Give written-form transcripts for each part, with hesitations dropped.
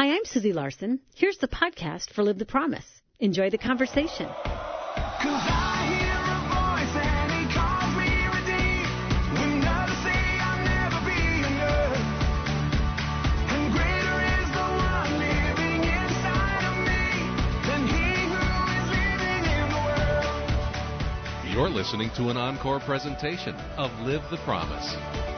Hi, I'm Susie Larson. Here's the podcast for Live the Promise. Enjoy the conversation. You're listening to an encore presentation of Live the Promise.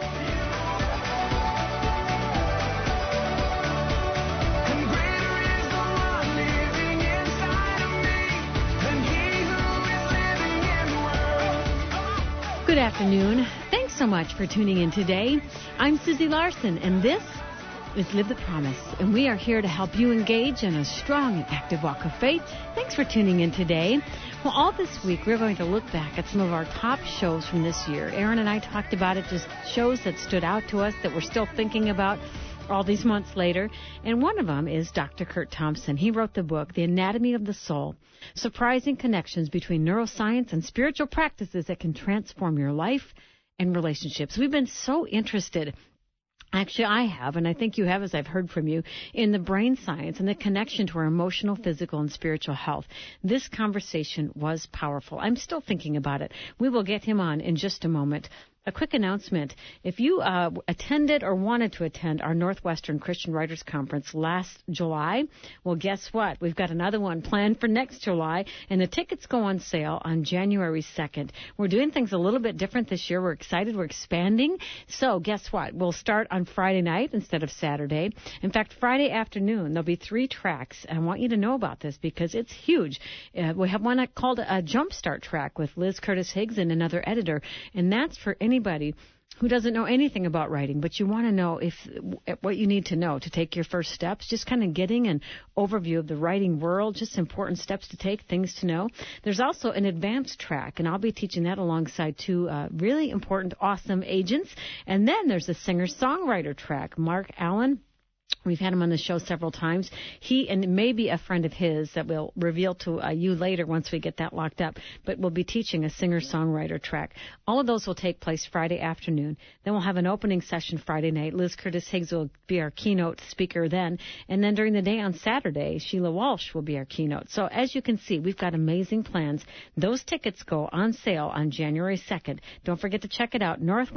Good afternoon. Thanks so much for tuning in today. I'm Susie Larson, and this is Live the Promise, and we are here to help you engage in a strong and active walk of faith. Thanks for tuning in today. Well, all this week, we're going to look back at some of our top shows from this year. Aaron and I talked about it, just shows that stood out to us that we're still thinking about all these months later. And one of them is Dr. Curt Thompson. He wrote the book, The Anatomy of the Soul, Surprising Connections Between Neuroscience and Spiritual Practices That Can Transform Your Life and Relationships. We've been so interested. Actually, I have, and I think you have, as I've heard from you, in the brain science and the connection to our emotional, physical, and spiritual health. This conversation was powerful. I'm still thinking about it. We will get him on in just a moment. A quick announcement. If you attended or wanted to attend our Northwestern Christian Writers Conference last July, well, guess what? We've got another one planned for next July, and the tickets go on sale on January 2nd. We're doing things a little bit different this year. We're excited. We're expanding. So guess what? We'll start on Friday night instead of Saturday. In fact, Friday afternoon, there'll be 3 tracks. And I want you to know about this because it's huge. We have one called a Jumpstart track with Liz Curtis Higgs and another editor, and that's for anybody who doesn't know anything about writing, but you want to know what you need to know to take your first steps, just kind of getting an overview of the writing world, just important steps to take, things to know. There's also an advanced track, and I'll be teaching that alongside 2 really important, awesome agents. And then there's a singer-songwriter track. Mark Allen, we've had him on the show several times. He and maybe a friend of his that we'll reveal to you later once we get that locked up, but we'll be teaching a singer-songwriter track. All of those will take place Friday afternoon. Then we'll have an opening session Friday night. Liz Curtis Higgs will be our keynote speaker then. And then during the day on Saturday, Sheila Walsh will be our keynote. So as you can see, we've got amazing plans. Those tickets go on sale on January 2nd. Don't forget to check it out,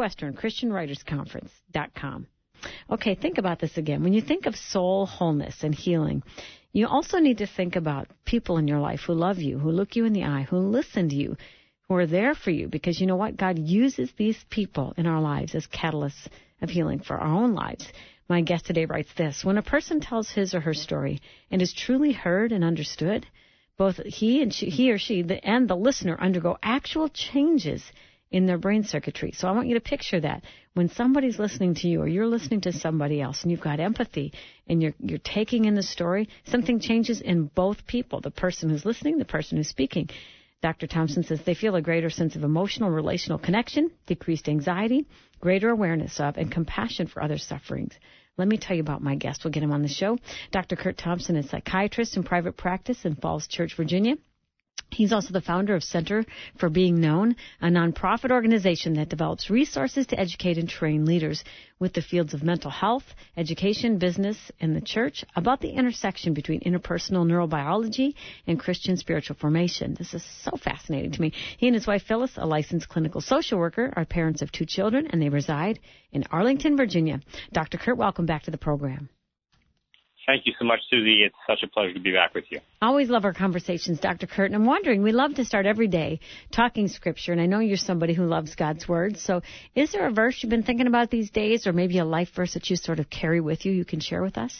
NorthwesternChristianWritersConference.com. Okay, think about this again. When you think of soul wholeness and healing, you also need to think about people in your life who love you, who look you in the eye, who listen to you, who are there for you. Because you know what? God uses these people in our lives as catalysts of healing for our own lives. My guest today writes this: when a person tells his or her story and is truly heard and understood, both he or she and the listener undergo actual changes in their brain circuitry. So I want you to picture that. When somebody's listening to you or you're listening to somebody else and you've got empathy and you're taking in the story, something changes in both people, the person who's listening, the person who's speaking. Dr. Thompson says they feel a greater sense of emotional, relational connection, decreased anxiety, greater awareness of, and compassion for others' sufferings. Let me tell you about my guest. We'll get him on the show. Dr. Curt Thompson is a psychiatrist in private practice in Falls Church, Virginia. He's also the founder of Center for Being Known, a nonprofit organization that develops resources to educate and train leaders with the fields of mental health, education, business, and the church about the intersection between interpersonal neurobiology and Christian spiritual formation. This is so fascinating to me. He and his wife Phyllis, a licensed clinical social worker, are parents of 2 children, and they reside in Arlington, Virginia. Dr. Curt, welcome back to the program. Thank you so much, Susie. It's such a pleasure to be back with you. Always love our conversations, Dr. Curt. And I'm wondering, we love to start every day talking Scripture, and I know you're somebody who loves God's Word. So is there a verse you've been thinking about these days, or maybe a life verse that you sort of carry with you can share with us?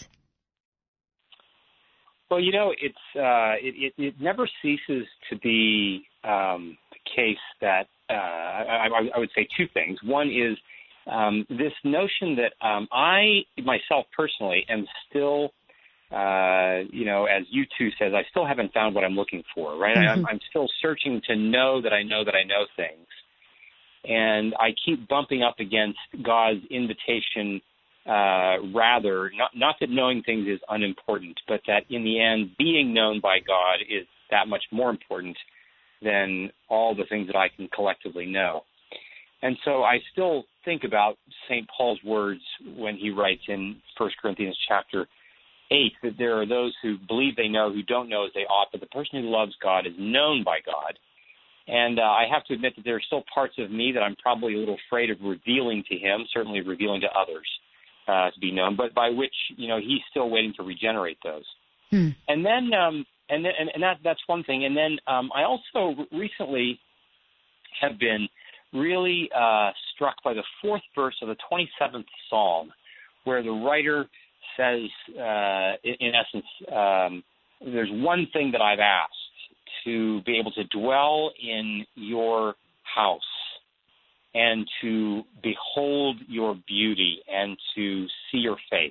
Well, you know, it never ceases to be the case that I would say 2 things. One is this notion that I, myself personally, am still, as U2 says, I still haven't found what I'm looking for, right? Mm-hmm. I'm still searching to know that I know things. And I keep bumping up against God's invitation, rather, not that knowing things is unimportant, but that in the end, being known by God is that much more important than all the things that I can collectively know. And so I still think about St. Paul's words when he writes in 1 Corinthians chapter 8, that there are those who believe they know who don't know as they ought, but the person who loves God is known by God. And I have to admit that there are still parts of me that I'm probably a little afraid of revealing to him, certainly revealing to others to be known, but by which, he's still waiting to regenerate those. And then, that's one thing. And then I also recently have been really struck by the 4th verse of the 27th Psalm, where the writer says, in essence, there's one thing that I've asked, to be able to dwell in your house and to behold your beauty and to see your face.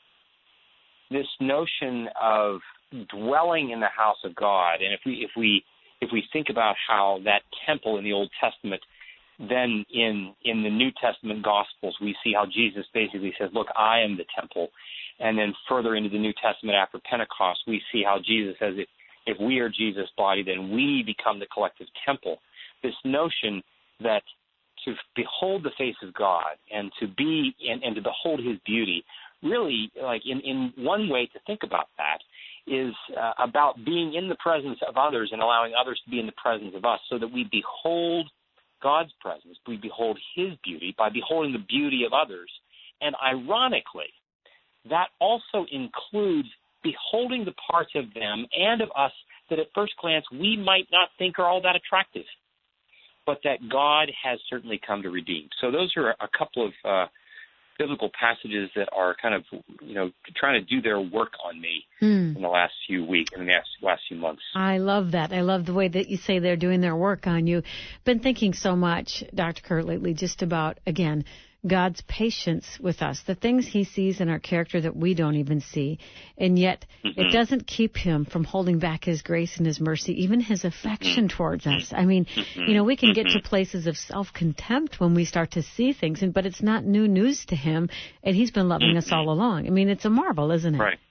This notion of dwelling in the house of God, and if we think about how that temple in the Old Testament, then in the New Testament Gospels, we see how Jesus basically says, look, I am the temple. And then further into the New Testament after Pentecost, we see how Jesus says, if we are Jesus' body, then we become the collective temple. This notion that to behold the face of God and to be and to behold his beauty, really, like in one way to think about that is about being in the presence of others and allowing others to be in the presence of us, so that we behold God's presence, we behold his beauty by beholding the beauty of others. And ironically, that also includes beholding the parts of them and of us that at first glance we might not think are all that attractive, but that God has certainly come to redeem. So those are a couple of biblical passages that are kind of, trying to do their work on me in the last few weeks, in the last few months. I love that. I love the way that you say they're doing their work on you. Been thinking so much, Dr. Kurt, lately, just about, again, God's patience with us, the things he sees in our character that we don't even see. And yet it doesn't keep him from holding back his grace and his mercy, even his affection towards us. I mean, we can get to places of self-contempt when we start to see things, but it's not new news to him, and he's been loving us all along. I mean, it's a marvel, isn't it? Right.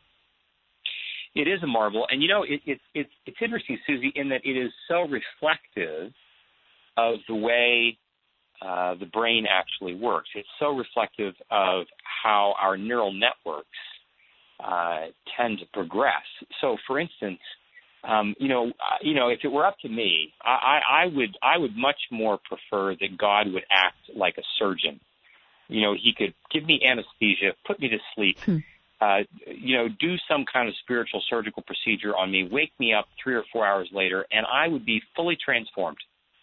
It is a marvel. And, it's interesting, Susie, in that it is so reflective of the way the brain actually works. It's so reflective of how our neural networks tend to progress. So, for instance, if it were up to me, I would much more prefer that God would act like a surgeon. He could give me anesthesia, put me to sleep, do some kind of spiritual surgical procedure on me, wake me up 3 or 4 hours later, and I would be fully transformed.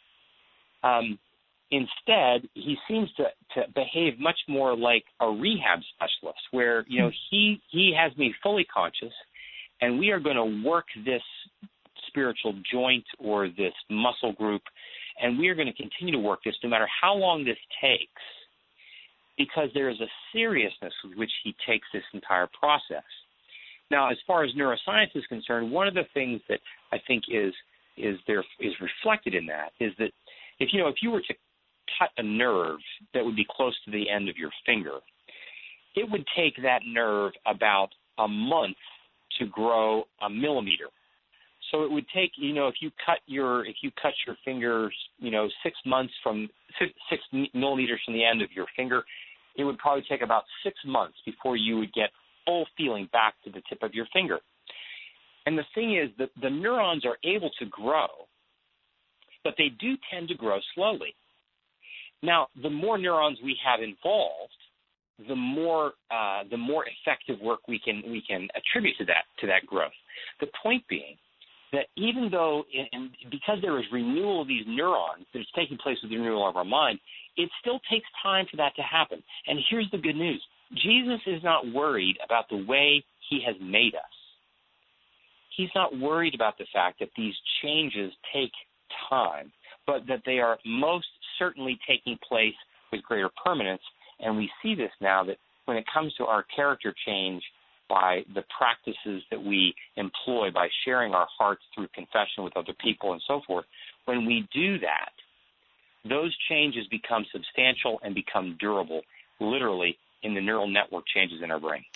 Instead, he seems to behave much more like a rehab specialist, where, he has me fully conscious, and we are going to work this spiritual joint or this muscle group, and we are going to continue to work this no matter how long this takes, because there is a seriousness with which he takes this entire process. Now, as far as neuroscience is concerned, one of the things that I think is reflected in that is that if you were to cut a nerve that would be close to the end of your finger, it would take that nerve about a month to grow a millimeter. So it would take, if you cut your fingers, 6 months from 6 millimeters from the end of your finger, it would probably take about 6 months before you would get full feeling back to the tip of your finger. And the thing is that the neurons are able to grow, but they do tend to grow slowly. Now, the more neurons we have involved, the more effective work we can attribute to that growth. The point being that even though, because there is renewal of these neurons that is taking place with the renewal of our mind, it still takes time for that to happen. And here's the good news: Jesus is not worried about the way he has made us. He's not worried about the fact that these changes take time, but that they are most certainly taking place with greater permanence. And we see this now, that when it comes to our character change by the practices that we employ, by sharing our hearts through confession with other people and so forth, when we do that, those changes become substantial and become durable, literally, in the neural network changes in our brain.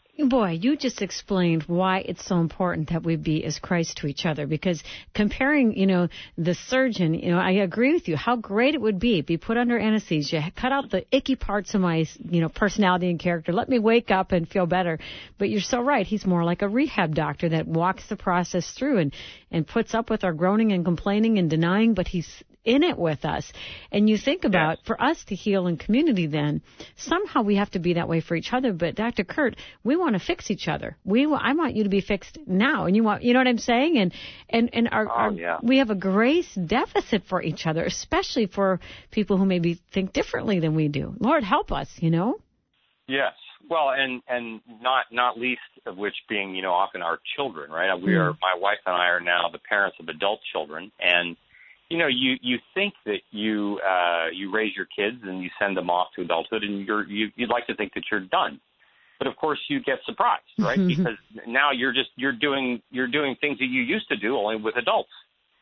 Boy, you just explained why it's so important that we be as Christ to each other, because comparing, the surgeon, I agree with you, how great it would be put under anesthesia, cut out the icky parts of my, personality and character, let me wake up and feel better. But you're so right. He's more like a rehab doctor that walks the process through and puts up with our groaning and complaining and denying, but he's in it with us. And you think about, for us to heal in community then, somehow we have to be that way for each other. But Dr. Kurt, we want to fix each other. I want you to be fixed now. And you know what I'm saying? And we have a grace deficit for each other, especially for people who maybe think differently than we do. Lord, help us, Yes. Well, and not least of which being, often our children, right? My wife and I are now the parents of adult children, and you think that you raise your kids and you send them off to adulthood, and you'd like to think that you're done, but of course you get surprised, right? Because now you're doing things that you used to do only with adults,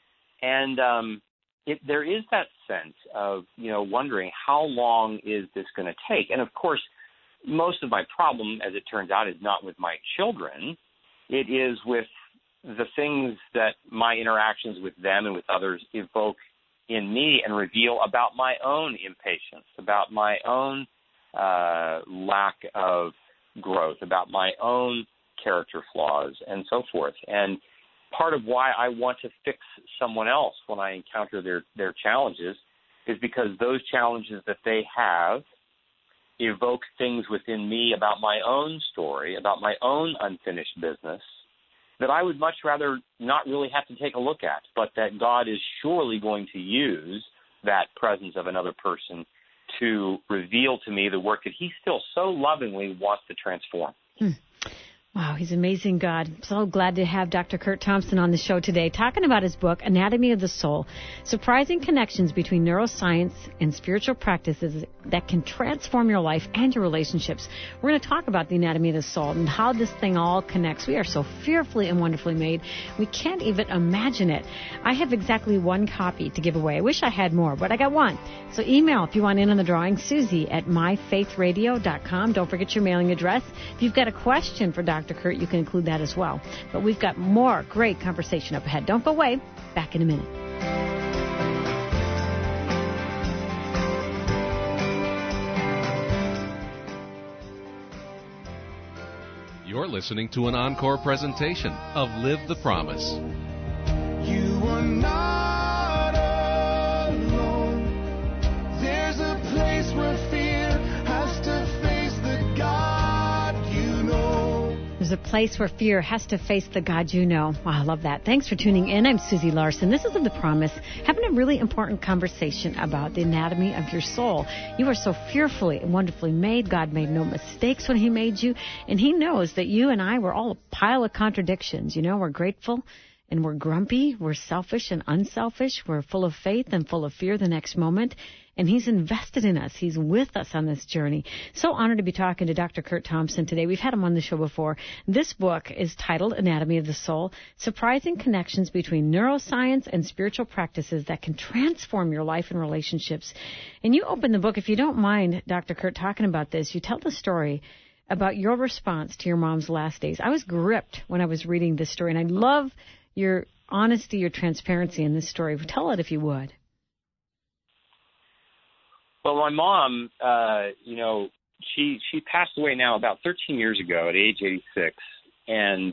and there is that sense of wondering how long is this going to take, and of course most of my problem, as it turns out, is not with my children. It is with the things that my interactions with them and with others evoke in me and reveal about my own impatience, about my own lack of growth, about my own character flaws, and so forth. And part of why I want to fix someone else when I encounter their challenges is because those challenges that they have evoke things within me about my own story, about my own unfinished business, that I would much rather not really have to take a look at, but that God is surely going to use that presence of another person to reveal to me the work that he still so lovingly wants to transform. Wow, he's an amazing God. So glad to have Dr. Kurt Thompson on the show today, talking about his book, Anatomy of the Soul, surprising connections between neuroscience and spiritual practices that can transform your life and your relationships. We're going to talk about the anatomy of the soul and how this thing all connects. We are so fearfully and wonderfully made. We can't even imagine it. I have exactly one copy to give away. I wish I had more, but I got one. So email if you want in on the drawing, Susie@myfaithradio.com. Don't forget your mailing address. If you've got a question for Dr. Kurt, you can include that as well. But we've got more great conversation up ahead. Don't go away. Back in a minute. You're listening to an encore presentation of Live the Promise. You are not alone. There's a place where fear has to face the God you know. There's a place where fear has to face the God you know. Wow, I love that. Thanks for tuning in. I'm Susie Larson. This is The Promise, having a really important conversation about the anatomy of your soul. You are so fearfully and wonderfully made. God made no mistakes when he made you, and he knows that you and I were all a pile of contradictions. We're grateful and we're grumpy. We're selfish and unselfish. We're full of faith and full of fear the next moment. And he's invested in us. He's with us on this journey. So honored to be talking to Dr. Kurt Thompson today. We've had him on the show before. This book is titled Anatomy of the Soul, Surprising Connections Between Neuroscience and Spiritual Practices That Can Transform Your Life and Relationships. And you open the book, if you don't mind, Dr. Kurt, talking about this, you tell the story about your response to your mom's last days. I was gripped when I was reading this story, and I love your honesty, your transparency in this story. Tell it if you would. Well, my mom, she passed away now about 13 years ago at age 86. And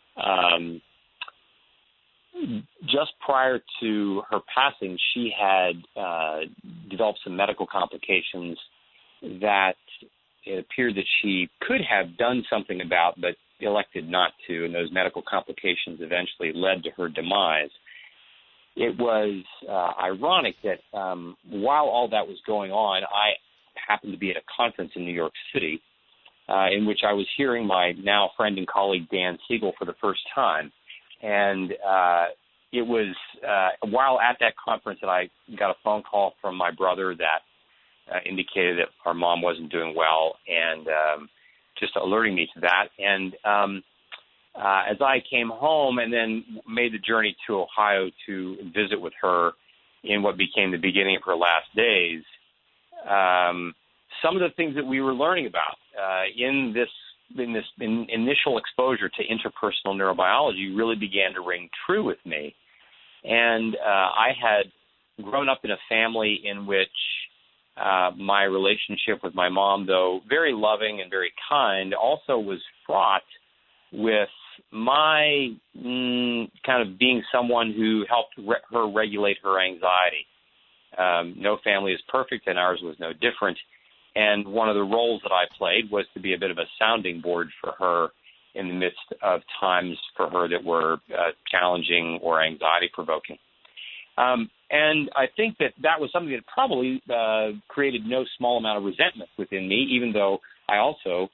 just prior to her passing, she had developed some medical complications that it appeared that she could have done something about, but elected not to. And those medical complications eventually led to her demise. It was ironic that while all that was going on, I happened to be at a conference in New York City in which I was hearing my now friend and colleague Dan Siegel for the first time. And it was while at that conference that I got a phone call from my brother that indicated that our mom wasn't doing well, and just alerting me to that. And as I came home and then made the journey to Ohio to visit with her in what became the beginning of her last days, some of the things that we were learning about in this initial exposure to interpersonal neurobiology really began to ring true with me. And I had grown up in a family in which my relationship with my mom, though very loving and very kind, also was fraught with my kind of being someone who helped her regulate her anxiety. No family is perfect, and ours was no different. And one of the roles that I played was to be a bit of a sounding board for her in the midst of times for her that were challenging or anxiety-provoking. And I think that was something that probably created no small amount of resentment within me, even though I also,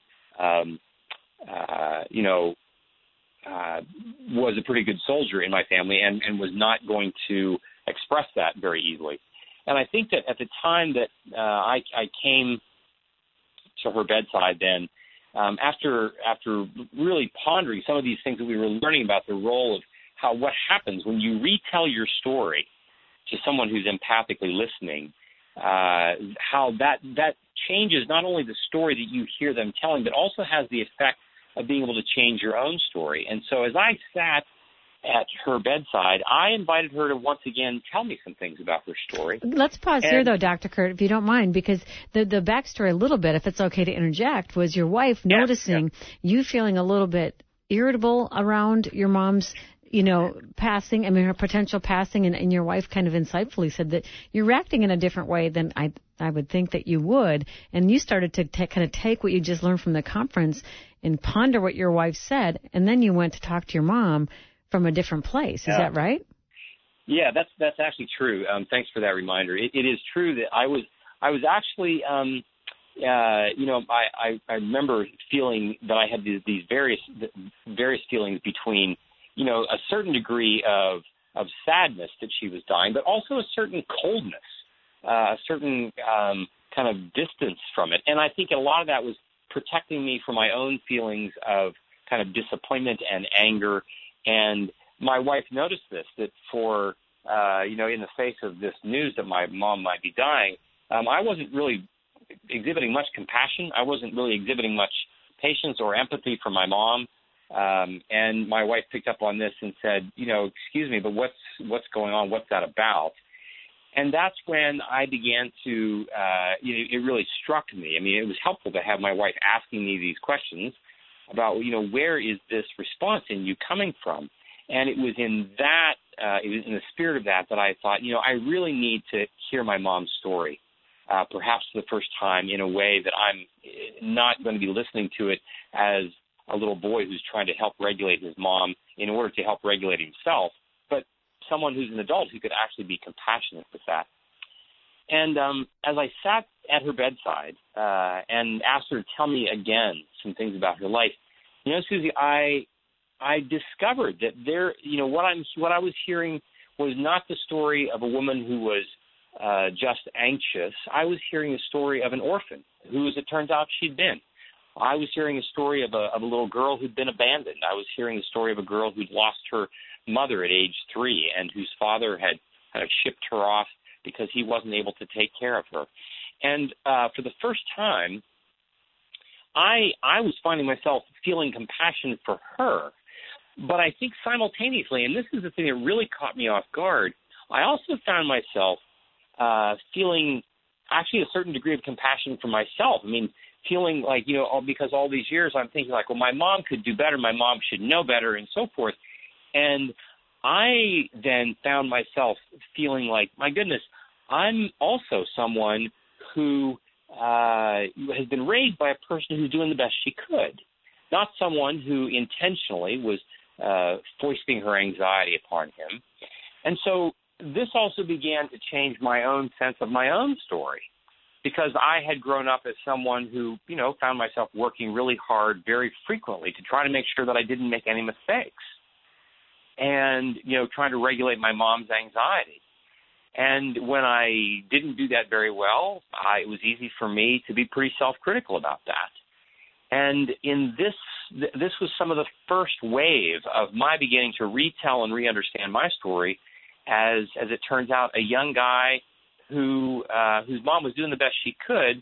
was a pretty good soldier in my family and was not going to express that very easily. And I think that at the time that I came to her bedside then, after really pondering some of these things that we were learning about the role of what happens when you retell your story to someone who's empathically listening, how that changes not only the story that you hear them telling, but also has the effect of being able to change your own story. And so as I sat at her bedside, I invited her to once again tell me some things about her story. Let's pause here, though, Dr. Kurt, if you don't mind, because the backstory a little bit, if it's okay to interject, was your wife noticing you feeling a little bit irritable around your mom's passing, her potential passing, and your wife kind of insightfully said that you're reacting in a different way than I would think that you would, and you started to kind of take what you just learned from the conference and ponder what your wife said, and then you went to talk to your mom from a different place. Is that right? Yeah, that's actually true. Thanks for that reminder. It is true that I was actually, I remember feeling that I had these various feelings between, a certain degree of sadness that she was dying, but also a certain coldness, a certain kind of distance from it. And I think a lot of that was protecting me from my own feelings of kind of disappointment and anger. And my wife noticed this, that for, in the face of this news that my mom might be dying, I wasn't really exhibiting much compassion. I wasn't really exhibiting much patience or empathy for my mom. And my wife picked up on this and said, excuse me, but what's going on? What's that about? And that's when I began to, it really struck me. I mean, it was helpful to have my wife asking me these questions about, where is this response in you coming from? And it was in that, it was in the spirit of that I thought, I really need to hear my mom's story, perhaps for the first time in a way that I'm not going to be listening to it as a little boy who's trying to help regulate his mom in order to help regulate himself, but someone who's an adult who could actually be compassionate with that. And as I sat at her bedside and asked her to tell me again some things about her life, Susie, I discovered that what I was hearing was not the story of a woman who was just anxious. I was hearing a story of an orphan who, as it turns out, she'd been. I was hearing a story of a little girl who'd been abandoned. I was hearing the story of a girl who'd lost her mother at age 3 and whose father had kind of shipped her off because he wasn't able to take care of her. And for the first time, I was finding myself feeling compassion for her. But I think simultaneously, and this is the thing that really caught me off guard, I also found myself feeling actually a certain degree of compassion for myself. I mean, feeling like, because all these years I'm thinking like, well, my mom could do better, my mom should know better, and so forth. And I then found myself feeling like, my goodness, I'm also someone who has been raised by a person who's doing the best she could, not someone who intentionally was foisting her anxiety upon him. And so this also began to change my own sense of my own story, because I had grown up as someone who, found myself working really hard very frequently to try to make sure that I didn't make any mistakes and, trying to regulate my mom's anxiety. And when I didn't do that very well, it was easy for me to be pretty self-critical about that. And in this was some of the first wave of my beginning to retell and re-understand my story as it turns out, a young guy whose mom was doing the best she could,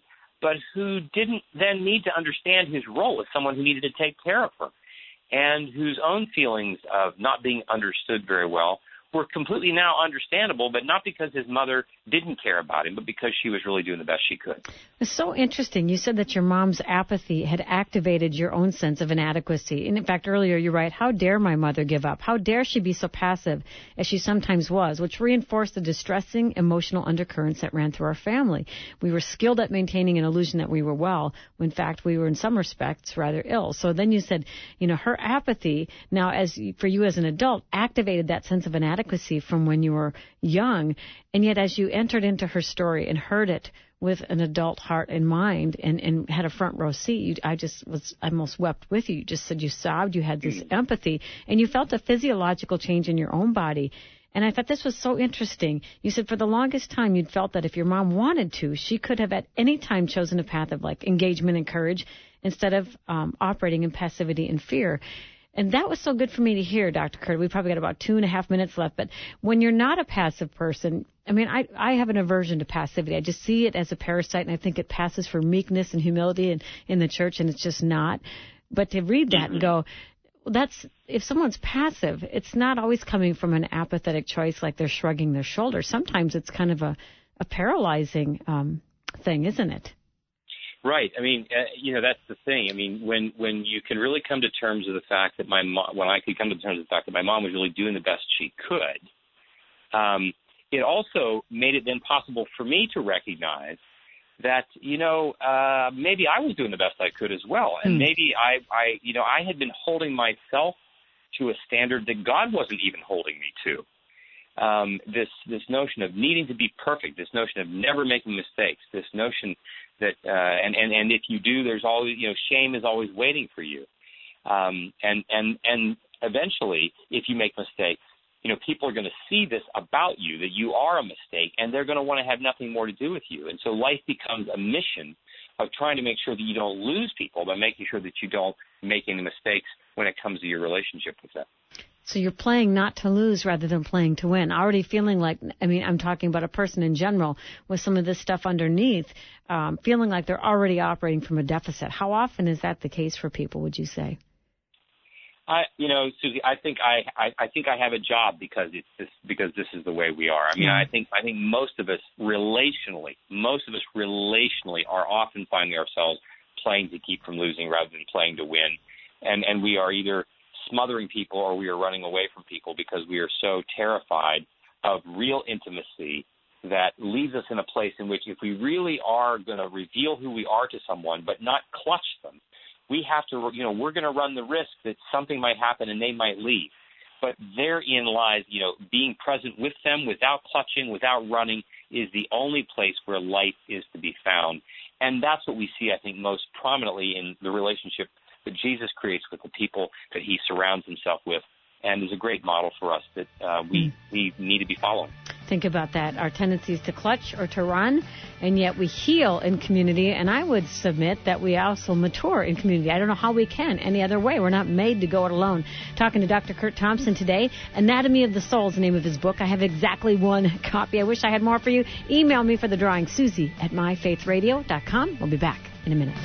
but who didn't then need to understand his role as someone who needed to take care of her, and whose own feelings of not being understood very well were completely now understandable, but not because his mother didn't care about him, but because she was really doing the best she could. It's so interesting. You said that your mom's apathy had activated your own sense of inadequacy. And in fact, earlier you write, how dare my mother give up? How dare she be so passive as she sometimes was, which reinforced the distressing emotional undercurrents that ran through our family. We were skilled at maintaining an illusion that we were well, when in fact we were in some respects rather ill. So then you said, her apathy now for you as an adult activated that sense of inadequacy from when you were young, and yet as you entered into her story and heard it with an adult heart and mind and had a front row seat, I almost wept with you. You just said you sobbed, you had this empathy, and you felt a physiological change in your own body. And I thought this was so interesting. You said for the longest time you'd felt that if your mom wanted to, she could have at any time chosen a path of like engagement and courage instead of operating in passivity and fear. And that was so good for me to hear, Dr. Kurt. We've probably got about 2.5 minutes left. But when you're not a passive person, I have an aversion to passivity. I just see it as a parasite, and I think it passes for meekness and humility in the church, and it's just not. But to read that and go, if someone's passive, it's not always coming from an apathetic choice like they're shrugging their shoulders. Sometimes it's kind of a paralyzing thing, isn't it? Right. That's the thing. When you can really come to terms with the fact that when I could come to terms with the fact that my mom was really doing the best she could, it also made it then possible for me to recognize that, maybe I was doing the best I could as well. And maybe I had been holding myself to a standard that God wasn't even holding me to. This notion of needing to be perfect, this notion of never making mistakes, this notion that and if you do, there's always shame is always waiting for you, and eventually, if you make mistakes, people are going to see this about you, that you are a mistake, and they're going to want to have nothing more to do with you. And so life becomes a mission of trying to make sure that you don't lose people, but making sure that you don't make any mistakes when it comes to your relationship with them. So you're playing not to lose rather than playing to win. Already feeling like, I'm talking about a person in general with some of this stuff underneath, feeling like they're already operating from a deficit. How often is that the case for people, would you say? Susie, I think I have a job because this is the way we are. I think most of us relationally are often finding ourselves playing to keep from losing rather than playing to win, and we are either smothering people or we are running away from people because we are so terrified of real intimacy that leaves us in a place in which if we really are going to reveal who we are to someone but not clutch them, we have to, we're going to run the risk that something might happen and they might leave. But therein lies, being present with them without clutching, without running, is the only place where life is to be found. And that's what we see, I think, most prominently in the relationship that Jesus creates with the people that he surrounds himself with, and is a great model for us that we need to be following. Think about that. Our tendency is to clutch or to run, and yet we heal in community, and I would submit that we also mature in community. I don't know how we can any other way. We're not made to go it alone. Talking to Dr. Kurt Thompson today. Anatomy of the Soul is the name of his book. I have exactly one copy. I wish I had more for you. Email me for the drawing, Susie@myfaithradio.com. We'll be back in a minute.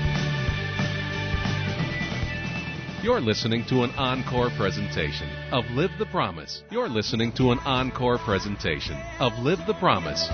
You're listening to an encore presentation of Live the Promise. You're listening to an encore presentation of Live the Promise.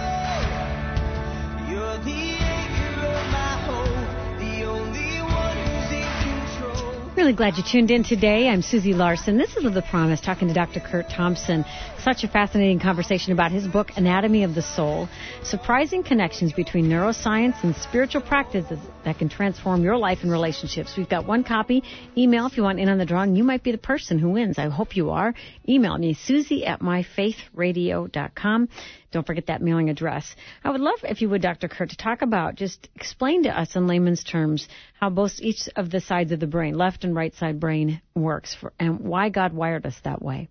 You're the anchor of my hope, the only one who's in control. Really glad you tuned in today. I'm Susie Larson. This is Live the Promise, talking to Dr. Kurt Thompson. Such a fascinating conversation about his book, Anatomy of the Soul. Surprising connections between neuroscience and spiritual practices that can transform your life and relationships. We've got one copy. Email if you want in on the drawing. You might be the person who wins. I hope you are. Email me, Susie@myfaithradio.com. Don't forget that mailing address. I would love, if you would, Dr. Kurt, to talk about, just explain to us in layman's terms how both each of the sides of the brain, left and right side brain, works and why God wired us that way.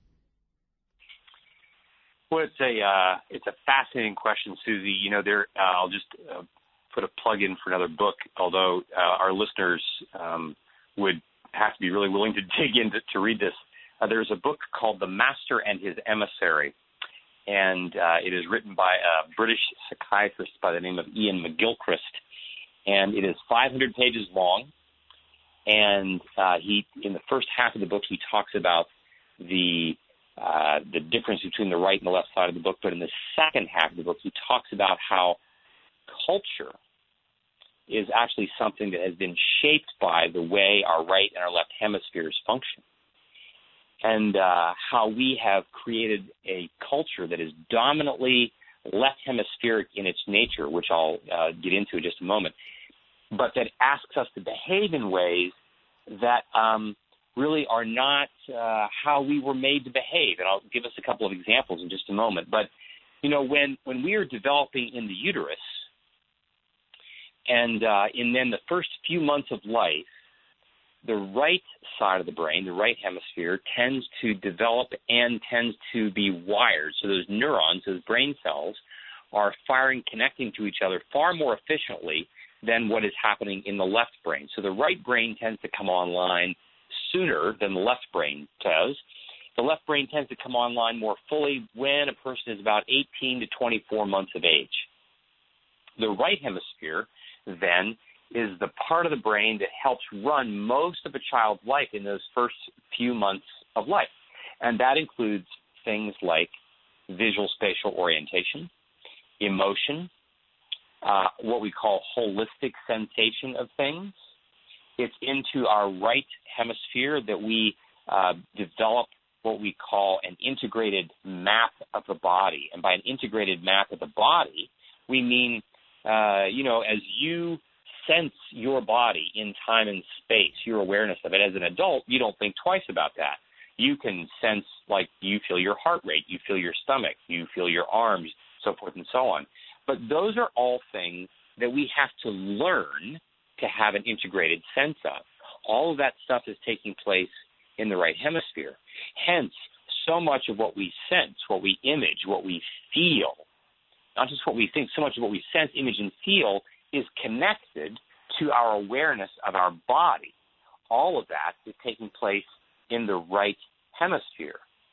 Well, it's a fascinating question, Susie. I'll just put a plug in for another book, although our listeners would have to be really willing to dig in to read this. There's a book called The Master and His Emissary, and it is written by a British psychiatrist by the name of Ian McGilchrist, and it is 500 pages long. And in the first half of the book, he talks about the difference between the right and the left side of the book. But in the second half of the book, he talks about how culture is actually something that has been shaped by the way our right and our left hemispheres function. And how we have created a culture that is dominantly left hemispheric in its nature, which I'll get into in just a moment, but that asks us to behave in ways that really are not how we were made to behave. And I'll give us a couple of examples in just a moment. But, you know, when we are developing in the uterus, and in then the first few months of life, the right side of the brain, the right hemisphere, tends to develop and tends to be wired. So those neurons, those brain cells, are firing, connecting to each other far more efficiently than what is happening in the left brain. So the right brain tends to come online sooner than the left brain does. The left brain tends to come online more fully when a person is about 18 to 24 months of age. The right hemisphere, then, is the part of the brain that helps run most of a child's life in those first few months of life. And that includes things like visual spatial orientation, emotion, what we call holistic sensation of things. It's into our right hemisphere that we develop what we call an integrated map of the body. And by an integrated map of the body, we mean, as you sense your body in time and space, your awareness of it as an adult, you don't think twice about that. You can sense, like, you feel your heart rate, you feel your stomach, you feel your arms, so forth and so on. But those are all things that we have to learn to have an integrated sense of. All of that stuff is taking place in the right hemisphere. Hence, so much of what we sense, what we image, what we feel, not just what we think, so much of what we sense, image, and feel is connected to our awareness of our body. All of that is taking place in the right hemisphere.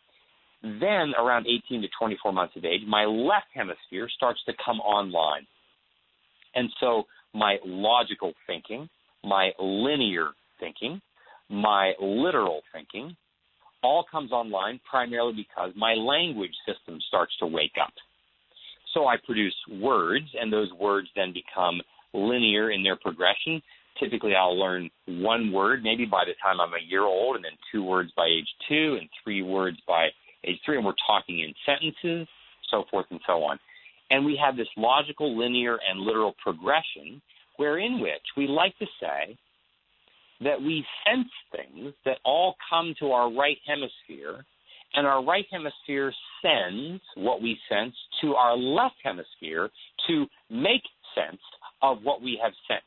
Then, around 18 to 24 months of age, my left hemisphere starts to come online. And so my logical thinking, my linear thinking, my literal thinking all comes online primarily because my language system starts to wake up. So I produce words, and those words then become linear in their progression. Typically, I'll learn one word maybe by the time I'm a year old, and then 2 words by age 2, and 3 words by age 3, and we're talking in sentences, so forth and so on. And we have this logical, linear, and literal progression wherein which we like to say that we sense things that all come to our right hemisphere, and our right hemisphere sends what we sense to our left hemisphere to make sense of what we have sensed.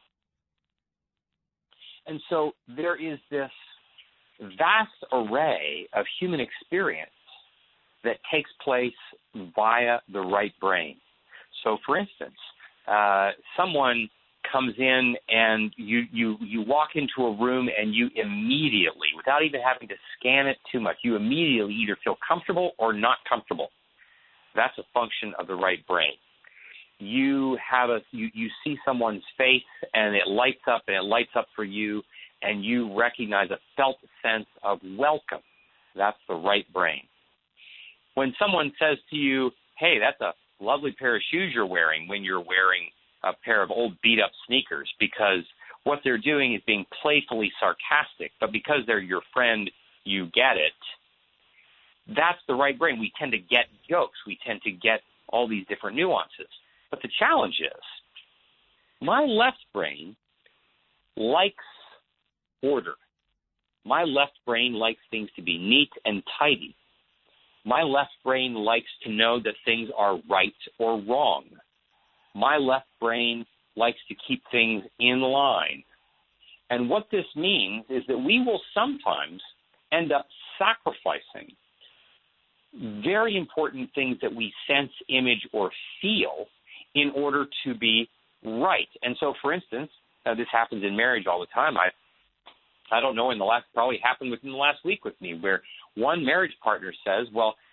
And so there is this vast array of human experience that takes place via the right brain. So, for instance, someone comes in and you walk into a room and you immediately, without even having to scan it too much, you immediately either feel comfortable or not comfortable. That's a function of the right brain. You see someone's face and it lights up for you, and you recognize a felt sense of welcome. That's the right brain. When someone says to you, hey, that's a lovely pair of shoes you're wearing, when you're wearing a pair of old beat-up sneakers, because what they're doing is being playfully sarcastic, but because they're your friend, you get it. That's the right brain. We tend to get jokes. We tend to get all these different nuances. But the challenge is, my left brain likes order. My left brain likes things to be neat and tidy. My left brain likes to know that things are right or wrong. My left brain likes to keep things in line. And what this means is that we will sometimes end up sacrificing very important things that we sense, image, or feel in order to be right. And so, for instance, this happens in marriage all the time. I don't know, probably happened within the last week with me, where one marriage partner says, well,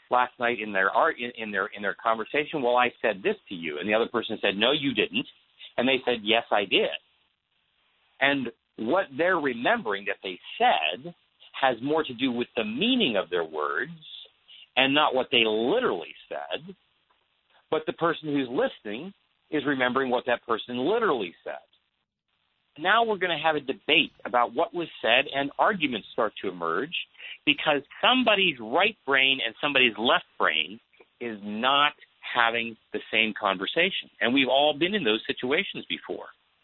last night in their conversation? Well, I said this to you. And the other person said, no, you didn't. And they said, yes, I did. And what they're remembering that they said has more to do with the meaning of their words and not what they literally said. But the person who's listening is remembering what that person literally said. Now we're going to have a debate about what was said, and arguments start to emerge because somebody's right brain and somebody's left brain is not having the same conversation. And we've all been in those situations before.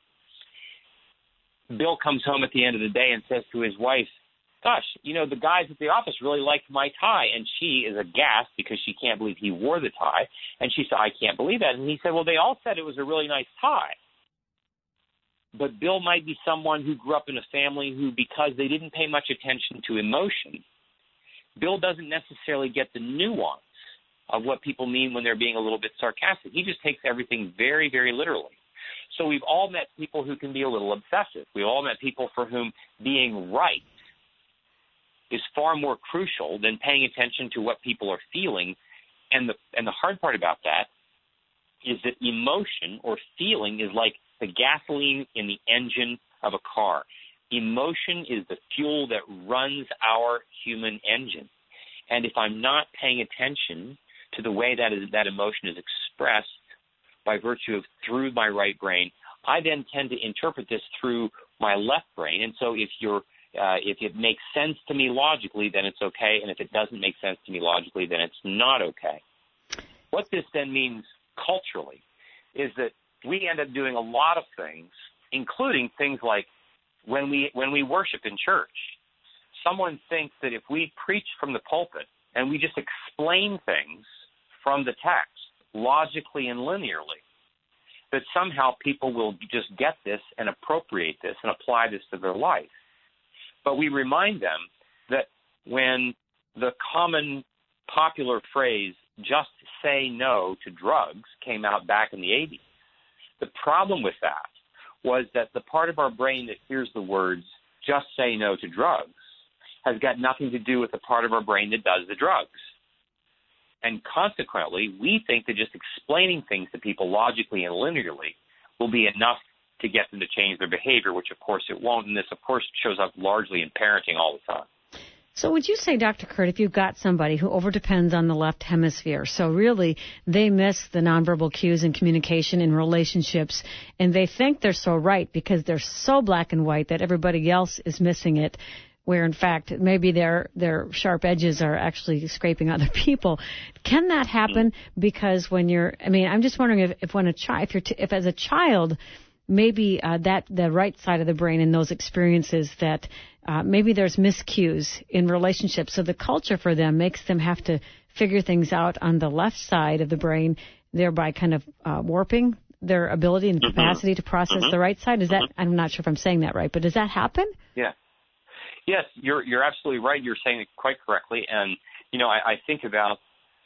Bill comes home at the end of the day and says to his wife, gosh, the guys at the office really liked my tie. And she is aghast because she can't believe he wore the tie. And she said, I can't believe that. And he said, well, they all said it was a really nice tie. But Bill might be someone who grew up in a family who, because they didn't pay much attention to emotion, Bill doesn't necessarily get the nuance of what people mean when they're being a little bit sarcastic. He just takes everything very, very literally. So we've all met people who can be a little obsessive. We've all met people for whom being right is far more crucial than paying attention to what people are feeling. And the hard part about that is that emotion or feeling is like the gasoline in the engine of a car. Emotion is the fuel that runs our human engine. And if I'm not paying attention to the way that emotion is expressed by virtue of through my right brain, I then tend to interpret this through my left brain. And so if it makes sense to me logically, then it's okay. And if it doesn't make sense to me logically, then it's not okay. What this then means culturally is that we end up doing a lot of things, including things like when we worship in church. Someone thinks that if we preach from the pulpit and we just explain things from the text logically and linearly, that somehow people will just get this and appropriate this and apply this to their life. But we remind them that when the common popular phrase, just say no to drugs, came out back in the 80s, the problem with that was that the part of our brain that hears the words, just say no to drugs, has got nothing to do with the part of our brain that does the drugs. And consequently, we think that just explaining things to people logically and linearly will be enough to get them to change their behavior, which of course it won't. And this, of course, shows up largely in parenting all the time. So would you say, Dr. Kurt, if you've got somebody who overdepends on the left hemisphere, so really they miss the nonverbal cues in communication in relationships, and they think they're so right because they're so black and white that everybody else is missing it, where in fact maybe their sharp edges are actually scraping other people. Can that happen? Because when I'm just wondering if as a child, maybe the right side of the brain in those experiences that maybe there's miscues in relationships. So the culture for them makes them have to figure things out on the left side of the brain, thereby kind of warping their ability and capacity to process the right side. Is that, I'm not sure if I'm saying that right, but does that happen? Yeah. Yes, you're absolutely right. You're saying it quite correctly. And, I think about,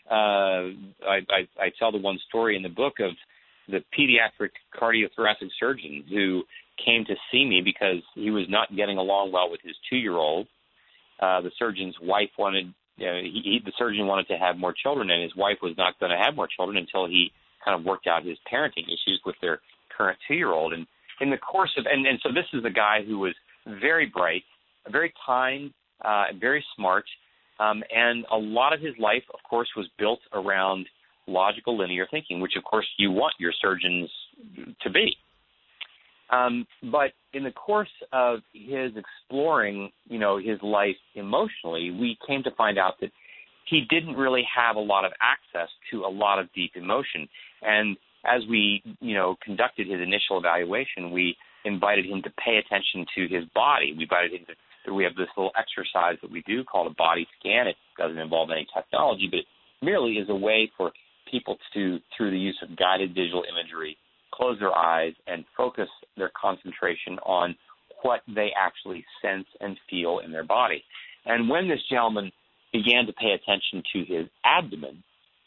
I tell the one story in the book of the pediatric cardiothoracic surgeon who came to see me because he was not getting along well with his 2-year-old. The surgeon's wife the surgeon wanted to have more children, and his wife was not going to have more children until he kind of worked out his parenting issues with their current 2-year-old. And in the course of, and so this is a guy who was very bright, very kind, very smart, and a lot of his life, of course, was built around logical linear thinking, which, of course, you want your surgeons to be. But in the course of his exploring, his life emotionally, we came to find out that he didn't really have a lot of access to a lot of deep emotion. And as we, conducted his initial evaluation, we invited him to pay attention to his body. We have this little exercise that we do called a body scan. It doesn't involve any technology, but it merely is a way for people to, through the use of guided visual imagery, close their eyes and focus their concentration on what they actually sense and feel in their body. And when this gentleman began to pay attention to his abdomen,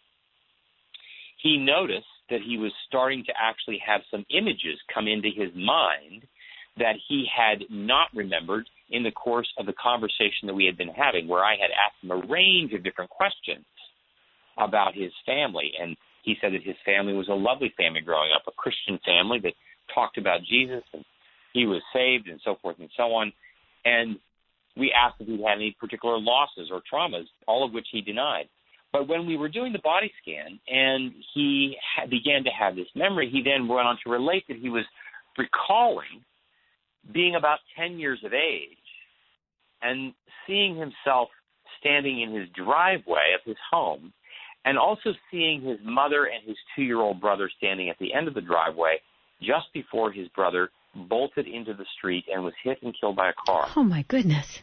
he noticed that he was starting to actually have some images come into his mind that he had not remembered in the course of the conversation that we had been having, where I had asked him a range of different questions about his family. And he said that his family was a lovely family growing up, a Christian family that talked about Jesus, and he was saved and so forth and so on. And we asked if he had any particular losses or traumas, all of which he denied. But when we were doing the body scan and he began to have this memory, he then went on to relate that he was recalling being about 10 years of age and seeing himself standing in his driveway of his home, and also seeing his mother and his 2-year-old brother standing at the end of the driveway just before his brother bolted into the street and was hit and killed by a car. Oh, my goodness.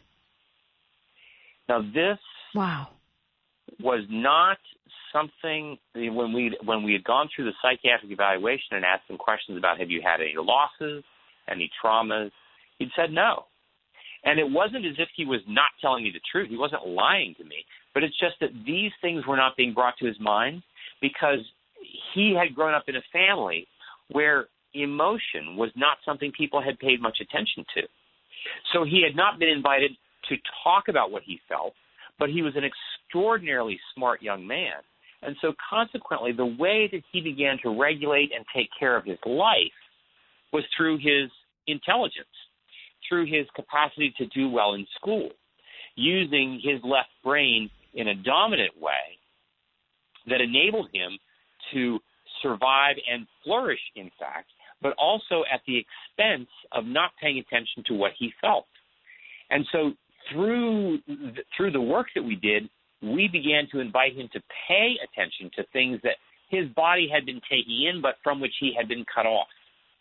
Now, this wow. was not something, when we had gone through the psychiatric evaluation and asked him questions about, have you had any losses, any traumas, he'd said no. And it wasn't as if he was not telling me the truth. He wasn't lying to me. But it's just that these things were not being brought to his mind because he had grown up in a family where emotion was not something people had paid much attention to. So he had not been invited to talk about what he felt, but he was an extraordinarily smart young man. And so consequently, the way that he began to regulate and take care of his life was through his intelligence, through his capacity to do well in school, using his left brain in a dominant way that enabled him to survive and flourish, in fact, but also at the expense of not paying attention to what he felt. And so through the work that we did, we began to invite him to pay attention to things that his body had been taking in, but from which he had been cut off.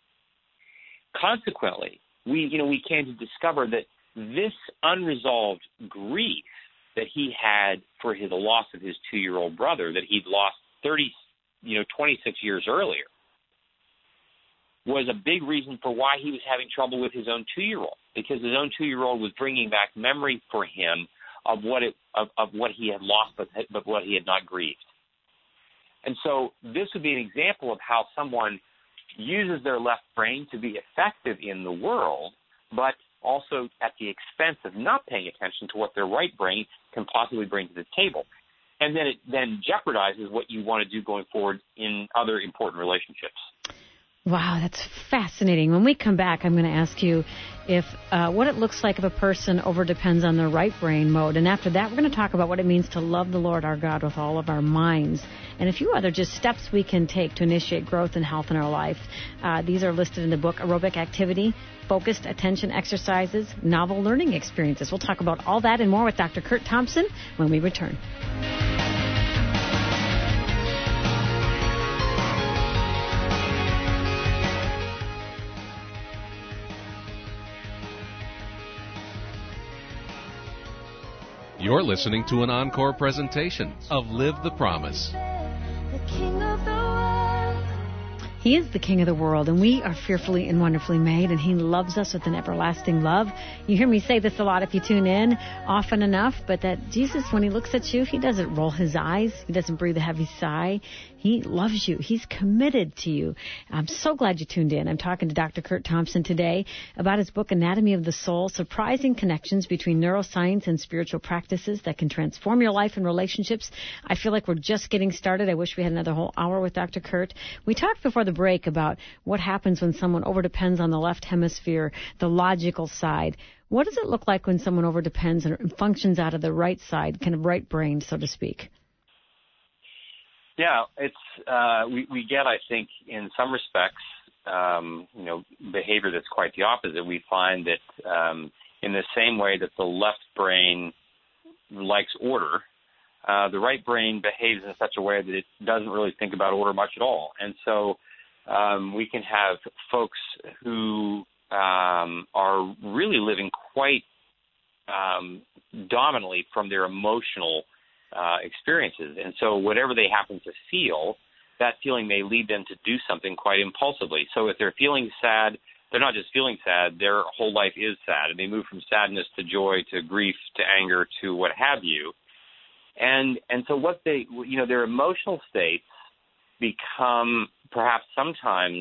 Consequently, we came to discover that this unresolved grief that he had for the loss of his 2-year-old brother that he'd lost 26 years earlier was a big reason for why he was having trouble with his own 2-year-old, because his own 2-year-old was bringing back memory for him of what he had lost, but what he had not grieved. And so this would be an example of how someone uses their left brain to be effective in the world, but also at the expense of not paying attention to what their right brain can possibly bring to the table. And then it then jeopardizes what you want to do going forward in other important relationships. Wow, that's fascinating. When we come back, I'm going to ask you if what it looks like if a person overdepends on their right brain mode. And after that, we're going to talk about what it means to love the Lord our God with all of our minds and a few other just steps we can take to initiate growth and health in our life. These are listed in the book Aerobic Activity, Focused Attention Exercises, Novel Learning Experiences. We'll talk about all that and more with Dr. Kurt Thompson when we return. You're listening to an encore presentation of Live the Promise. The King of the world. He is the King of the world, and we are fearfully and wonderfully made, and He loves us with an everlasting love. You hear me say this a lot if you tune in often enough, but that Jesus, when He looks at you, He doesn't roll His eyes. He doesn't breathe a heavy sigh. He loves you. He's committed to you. I'm so glad you tuned in. I'm talking to Dr. Kurt Thompson today about his book, Anatomy of the Soul, Surprising Connections Between Neuroscience and Spiritual Practices That Can Transform Your Life and Relationships. I feel like we're just getting started. I wish we had another whole hour with Dr. Kurt. We talked before the break about what happens when someone overdepends on the left hemisphere, the logical side. What does it look like when someone overdepends and functions out of the right side, kind of right brain, so to speak? Yeah, it's we get, I think, in some respects, behavior that's quite the opposite. We find that in the same way that the left brain likes order, the right brain behaves in such a way that it doesn't really think about order much at all. And so we can have folks who are really living quite dominantly from their emotional experiences. And so whatever they happen to feel, that feeling may lead them to do something quite impulsively. So if they're feeling sad, they're not just feeling sad, their whole life is sad. And they move from sadness to joy to grief to anger to what have you. And so what they, their emotional states become perhaps sometimes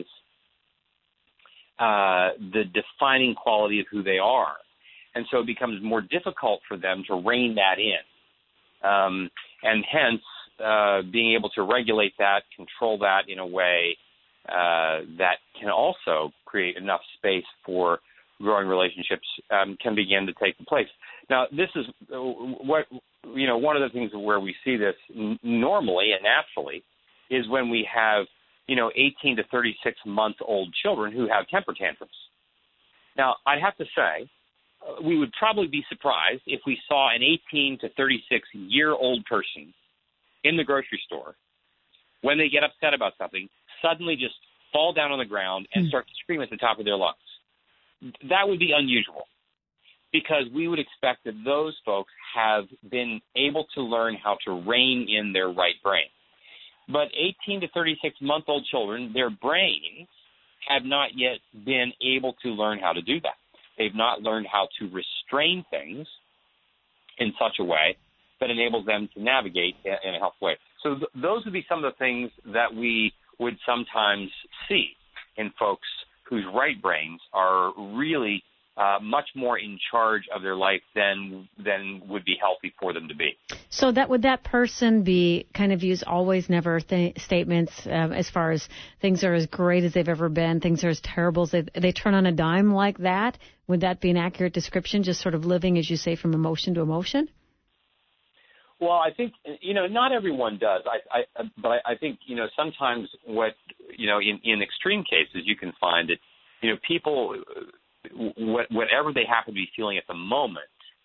the defining quality of who they are. And so it becomes more difficult for them to rein that in. And hence, being able to regulate that, control that in a way that can also create enough space for growing relationships can begin to take place. Now, this is what, one of the things where we see this normally and naturally is when we have, 18 to 36-month-old children who have temper tantrums. Now, I'd have to say, we would probably be surprised if we saw an 18 to 36-year-old person in the grocery store, when they get upset about something, suddenly just fall down on the ground and start to scream at the top of their lungs. That would be unusual, because we would expect that those folks have been able to learn how to rein in their right brain. But 18 to 36-month-old children, their brains have not yet been able to learn how to do that. They've not learned how to restrain things in such a way that enables them to navigate in a healthy way. So those would be some of the things that we would sometimes see in folks whose right brains are really much more in charge of their life than would be healthy for them to be. So would that person be kind of use always never statements as far as things are as great as they've ever been, things are as terrible as they turn on a dime like that? Would that be an accurate description, just sort of living, as you say, from emotion to emotion? Well, I think, not everyone does. But I think, sometimes what, in extreme cases, you can find that, people, whatever they happen to be feeling at the moment,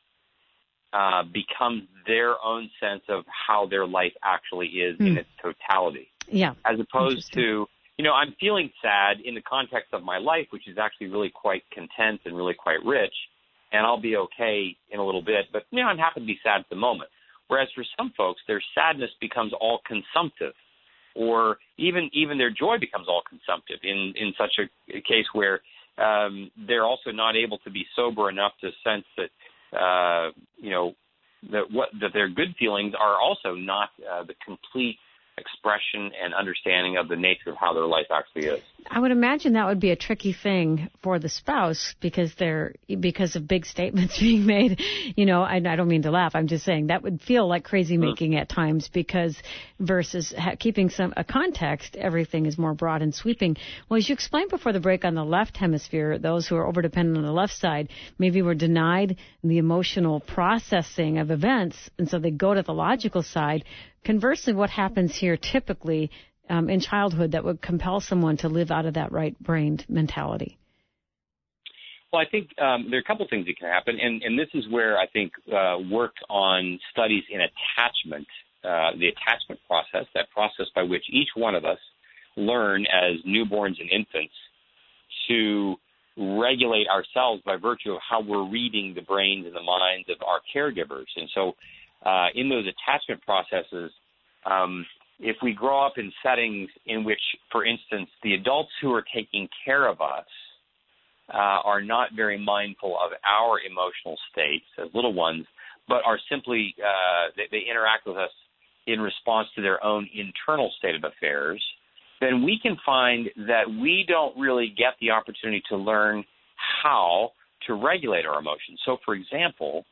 becomes their own sense of how their life actually is in its totality. Yeah. As opposed to, I'm feeling sad in the context of my life, which is actually really quite content and really quite rich, and I'll be okay in a little bit, but, I'm happy to be sad at the moment. Whereas for some folks, their sadness becomes all consumptive, or even their joy becomes all consumptive in such a case where they're also not able to be sober enough to sense that, that their good feelings are also not the complete expression and understanding of the nature of how their life actually is. I would imagine that would be a tricky thing for the spouse because of big statements being made. I don't mean to laugh. I'm just saying that would feel like crazy making at times, because versus keeping a context, everything is more broad and sweeping. Well, as you explained before the break, on the left hemisphere, those who are overdependent on the left side maybe were denied the emotional processing of events, and so they go to the logical side. Conversely, what happens here typically in childhood that would compel someone to live out of that right-brained mentality? Well, I think there are a couple things that can happen, and this is where I think work on studies in attachment, the attachment process, that process by which each one of us learn as newborns and infants to regulate ourselves by virtue of how we're reading the brains and the minds of our caregivers. And so in those attachment processes, if we grow up in settings in which, for instance, the adults who are taking care of us are not very mindful of our emotional states as little ones, but are simply, they interact with us in response to their own internal state of affairs, then we can find that we don't really get the opportunity to learn how to regulate our emotions. So, for example,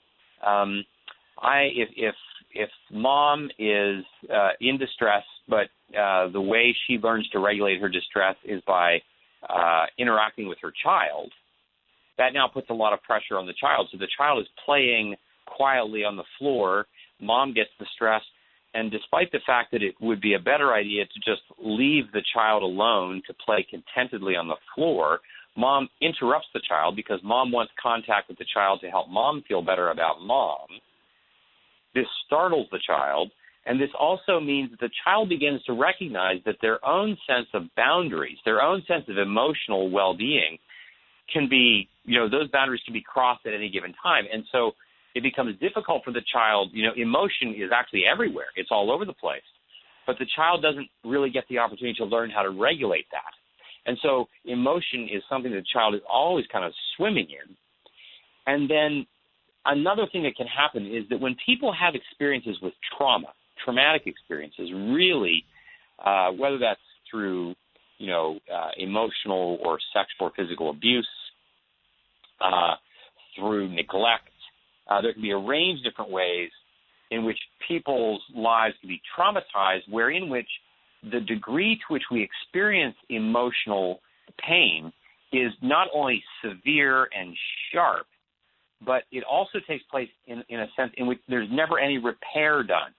if mom is in distress, but the way she learns to regulate her distress is by interacting with her child, that now puts a lot of pressure on the child. So the child is playing quietly on the floor, mom gets distressed, and despite the fact that it would be a better idea to just leave the child alone to play contentedly on the floor, mom interrupts the child because mom wants contact with the child to help mom feel better about mom. This startles the child, and this also means that the child begins to recognize that their own sense of boundaries, their own sense of emotional well-being can be, those boundaries can be crossed at any given time. And so it becomes difficult for the child. Emotion is actually everywhere. It's all over the place. But the child doesn't really get the opportunity to learn how to regulate that. And so emotion is something the child is always kind of swimming in. And then another thing that can happen is that when people have experiences with traumatic experiences, really, whether that's through, emotional or sexual or physical abuse, through neglect, there can be a range of different ways in which people's lives can be traumatized, wherein which the degree to which we experience emotional pain is not only severe and sharp, but it also takes place in a sense in which there's never any repair done.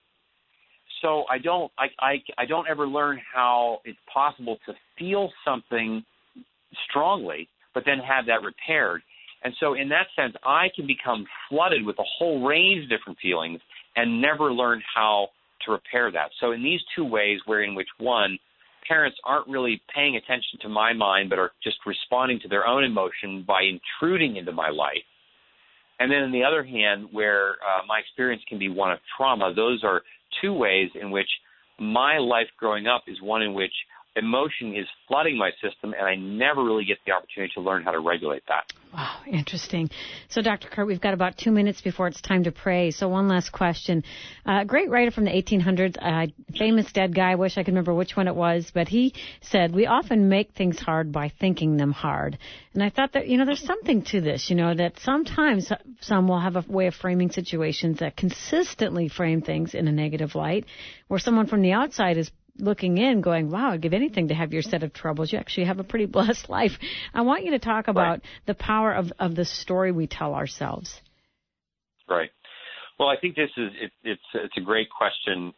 So I don't ever learn how it's possible to feel something strongly, but then have that repaired. And so in that sense, I can become flooded with a whole range of different feelings and never learn how to repair that. So in these two ways, wherein which one, parents aren't really paying attention to my mind, but are just responding to their own emotion by intruding into my life. And then on the other hand, where my experience can be one of trauma, those are two ways in which my life growing up is one in which emotion is flooding my system, and I never really get the opportunity to learn how to regulate that. Wow, interesting. So, Dr. Kurt, we've got about 2 minutes before it's time to pray. So one last question. A great writer from the 1800s, famous dead guy, I wish I could remember which one it was, but he said, we often make things hard by thinking them hard. And I thought that, there's something to this, that sometimes some will have a way of framing situations that consistently frame things in a negative light, where someone from the outside is looking in going, wow, I'd give anything to have your set of troubles. You actually have a pretty blessed life. I want you to talk about the power of the story we tell ourselves. Right. Well, I think this is it's a great question,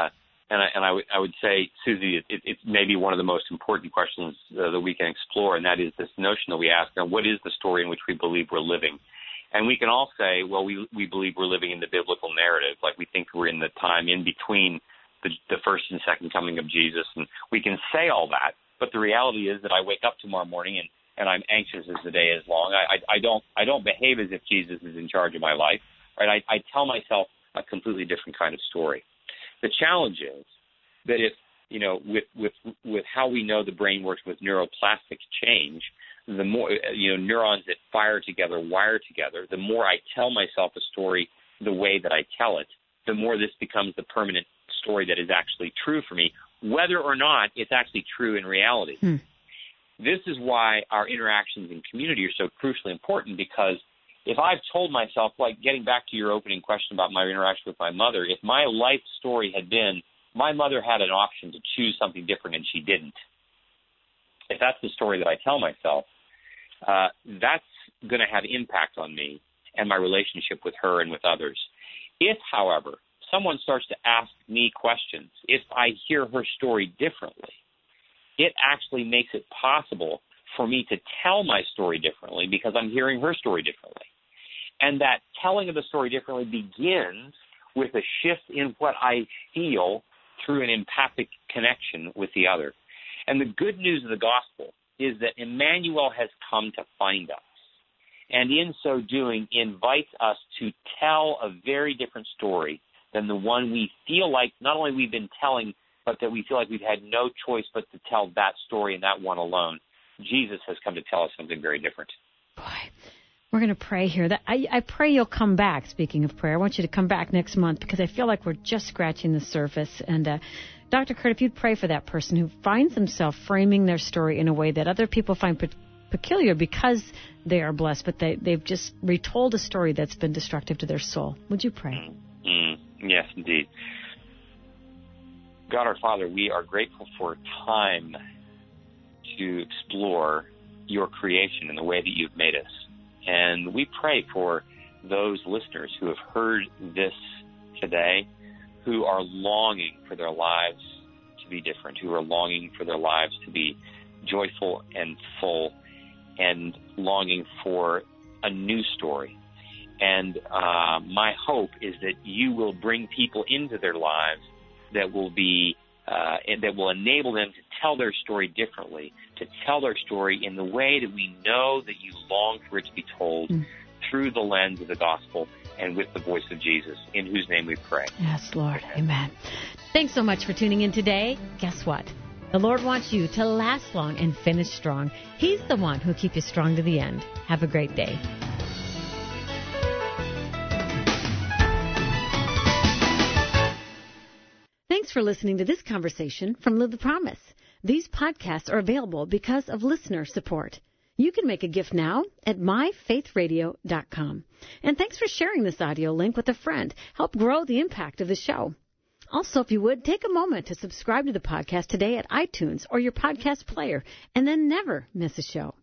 and I would say, Susie, it's maybe one of the most important questions that we can explore, and that is this notion that we ask, now, what is the story in which we believe we're living? And we can all say, well, we believe we're living in the biblical narrative, like we think we're in the time in between the first and second coming of Jesus, and we can say all that, but the reality is that I wake up tomorrow morning and I'm anxious as the day is long. I don't behave as if Jesus is in charge of my life, right? I tell myself a completely different kind of story. The challenge is that if, with how we know the brain works with neuroplastic change, the more, neurons that fire together, wire together, the more I tell myself a story the way that I tell it, the more this becomes the permanent story that is actually true for me, whether or not it's actually true in reality. This is why our interactions in community are so crucially important, because if I've told myself, like getting back to your opening question about my interaction with my mother, if my life story had been my mother had an option to choose something different and she didn't, if that's the story that I tell myself, that's going to have impact on me and my relationship with her and with others. If, however, someone starts to ask me questions, if I hear her story differently, it actually makes it possible for me to tell my story differently because I'm hearing her story differently. And that telling of the story differently begins with a shift in what I feel through an empathic connection with the other. And the good news of the gospel is that Emmanuel has come to find us, and in so doing invites us to tell a very different story than the one we feel like not only we've been telling, but that we feel like we've had no choice but to tell that story and that one alone. Jesus has come to tell us something very different. Boy, we're going to pray here. I pray you'll come back. Speaking of prayer, I want you to come back next month because I feel like we're just scratching the surface. And Dr. Kurt, if you'd pray for that person who finds themselves framing their story in a way that other people find peculiar because they are blessed, but they've just retold a story that's been destructive to their soul. Would you pray? Yes, indeed. God our Father, we are grateful for time to explore your creation and the way that you've made us. And we pray for those listeners who have heard this today, who are longing for their lives to be different, who are longing for their lives to be joyful and full, and longing for a new story. And my hope is that you will bring people into their lives that will be and that will enable them to tell their story differently, to tell their story in the way that we know that you long for it to be told, through the lens of the gospel and with the voice of Jesus, in whose name we pray. Yes, Lord. Amen. Thanks so much for tuning in today. Guess what? The Lord wants you to last long and finish strong. He's the one who'll keep you strong to the end. Have a great day. Thanks for listening to this conversation from Live the Promise. These podcasts are available because of listener support. You can make a gift now at myfaithradio.com. And thanks for sharing this audio link with a friend. Help grow the impact of the show. Also, if you would, take a moment to subscribe to the podcast today at iTunes or your podcast player, and then never miss a show.